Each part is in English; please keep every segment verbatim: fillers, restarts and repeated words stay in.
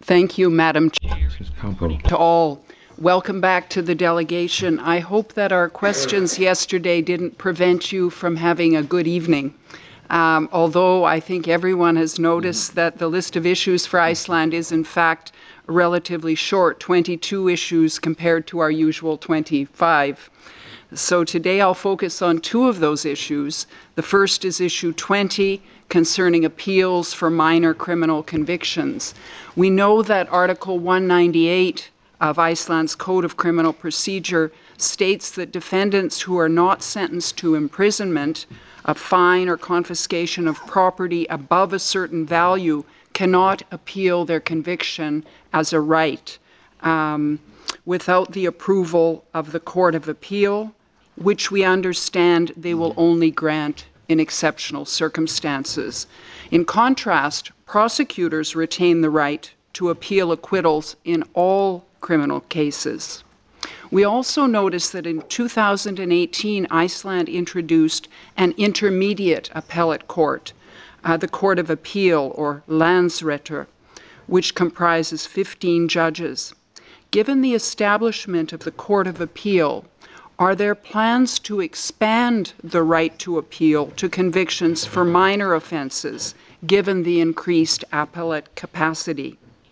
Thank you, Madam Chair. To all, welcome back to the delegation. I hope that our questions yesterday didn't prevent you from having a good evening. Um, although I think everyone has noticed that the list of issues for Iceland is in fact relatively short, twenty-two issues compared to our usual twenty-five. So today I'll focus on two of those issues. The first is issue twenty, concerning appeals for minor criminal convictions. We know that Article one ninety-eight of Iceland's Code of Criminal Procedure states that defendants who are not sentenced to imprisonment, a fine, or confiscation of property above a certain value cannot appeal their conviction as a right um, without the approval of the Court of Appeal, which we understand they will only grant in exceptional circumstances. In contrast, prosecutors retain the right to appeal acquittals in all criminal cases. We also notice that in two thousand eighteen, Iceland introduced an intermediate appellate court, uh, the Court of Appeal, or Landsréttur, which comprises fifteen judges. Given the establishment of the Court of Appeal, are there plans to expand the right to appeal to convictions for minor offenses, given the increased appellate capacity?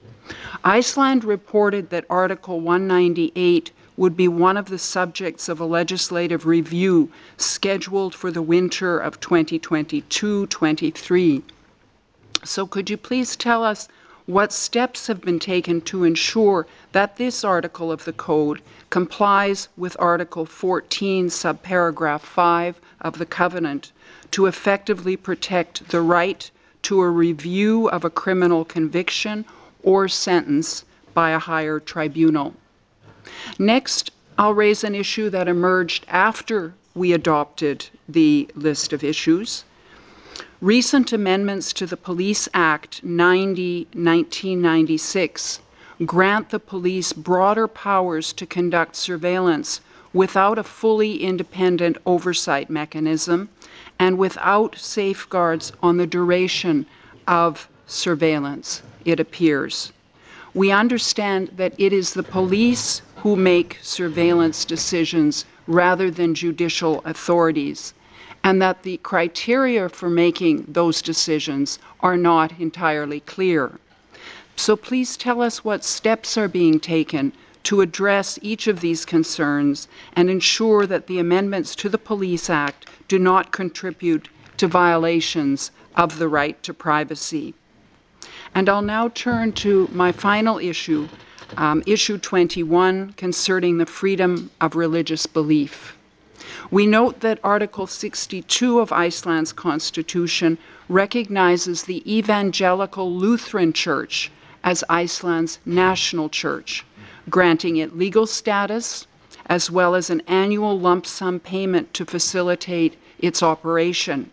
Iceland reported that Article one ninety-eight would be one of the subjects of a legislative review scheduled for the winter of twenty twenty-two twenty-three. So could you please tell us what steps have been taken to ensure that this article of the Code complies with Article fourteen, subparagraph five of the Covenant to effectively protect the right to a review of a criminal conviction or sentence by a higher tribunal? Next, I'll raise an issue that emerged after we adopted the list of issues. Recent amendments to the Police Act ninety nineteen ninety-six grant the police broader powers to conduct surveillance without a fully independent oversight mechanism and without safeguards on the duration of surveillance, it appears. We understand that it is the police who make surveillance decisions rather than judicial authorities, and that the criteria for making those decisions are not entirely clear. So please tell us what steps are being taken to address each of these concerns and ensure that the amendments to the Police Act do not contribute to violations of the right to privacy. And I'll now turn to my final issue, um, issue twenty-one, concerning the freedom of religious belief. We note that Article sixty-two of Iceland's Constitution recognizes the Evangelical Lutheran Church as Iceland's national church, granting it legal status as well as an annual lump sum payment to facilitate its operation.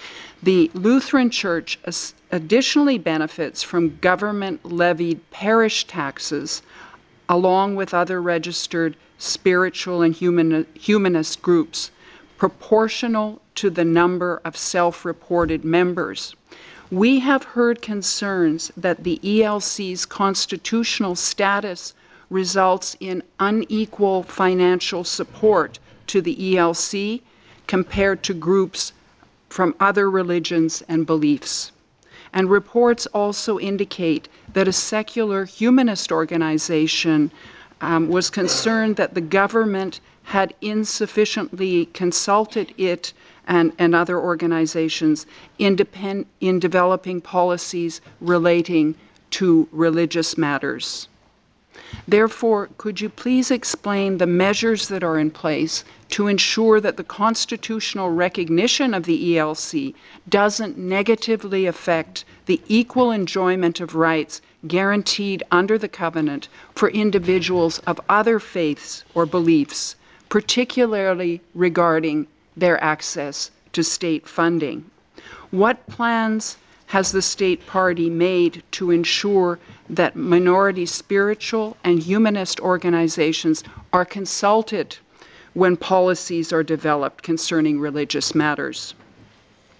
The Lutheran Church additionally benefits from government-levied parish taxes along with other registered spiritual and human, humanist groups, proportional to the number of self-reported members. We have heard concerns that the E L C's constitutional status results in unequal financial support to the E L C compared to groups from other religions and beliefs. And reports also indicate that a secular humanist organization um, was concerned that the government had insufficiently consulted it and, and other organizations in, depend, in developing policies relating to religious matters. Therefore, could you please explain the measures that are in place to ensure that the constitutional recognition of the E L C doesn't negatively affect the equal enjoyment of rights guaranteed under the Covenant for individuals of other faiths or beliefs, particularly regarding their access to state funding? What plans has the state party made to ensure that minority spiritual and humanist organizations are consulted when policies are developed concerning religious matters?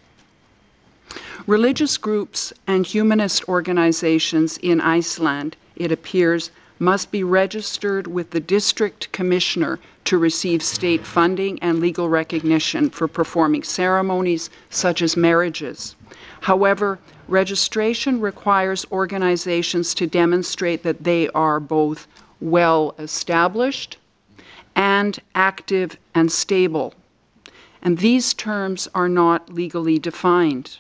Religious groups and humanist organizations in Iceland it appears, must be registered with the district commissioner to receive state funding and legal recognition for performing ceremonies such as marriages. However, registration requires organizations to demonstrate that they are both well established and active and stable. And these terms are not legally defined.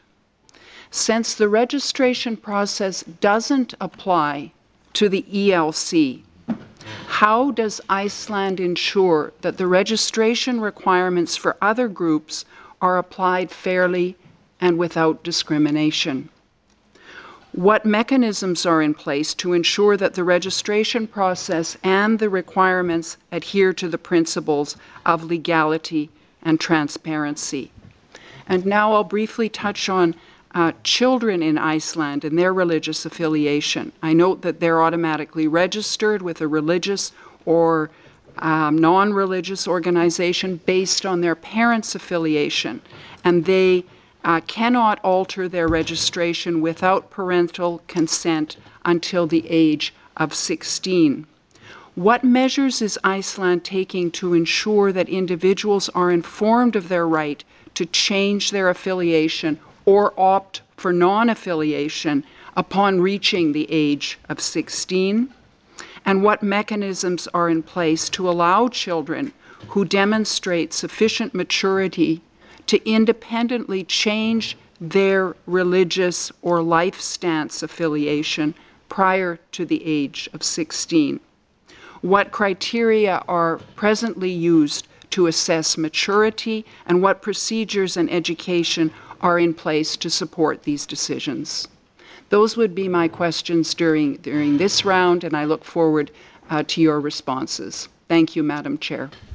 Since the registration process doesn't apply to the E L C, how does Iceland ensure that the registration requirements for other groups are applied fairly and without discrimination? What mechanisms are in place to ensure that the registration process and the requirements adhere to the principles of legality and transparency? And now I'll briefly touch on uh, children in Iceland and their religious affiliation. I note that they're automatically registered with a religious or um, non-religious organization based on their parents' affiliation, and they uh, cannot alter their registration without parental consent until the age of sixteen. What measures is Iceland taking to ensure that individuals are informed of their right to change their affiliation or opt for non-affiliation upon reaching the age of sixteen? And what mechanisms are in place to allow children who demonstrate sufficient maturity to independently change their religious or life stance affiliation prior to the age of sixteen? What criteria are presently used to assess maturity, and what procedures and education are in place to support these decisions? Those would be my questions during, during this round, and I look forward uh, to your responses. Thank you, Madam Chair.